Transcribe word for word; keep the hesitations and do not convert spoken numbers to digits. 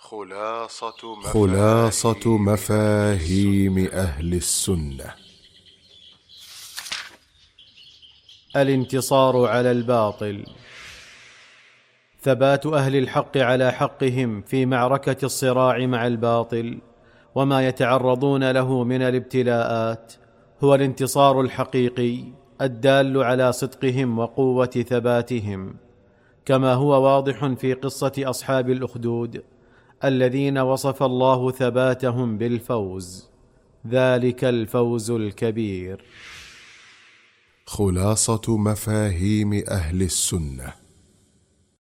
خلاصة مفاهيم, خلاصة مفاهيم أهل السنة. الانتصار على الباطل. ثبات أهل الحق على حقهم في معركة الصراع مع الباطل وما يتعرضون له من الابتلاءات هو الانتصار الحقيقي الدال على صدقهم وقوة ثباتهم، كما هو واضح في قصة أصحاب الأخدود الذين وصف الله ثباتهم بالفوز، ذلك الفوز الكبير. خلاصة مفاهيم أهل السنة.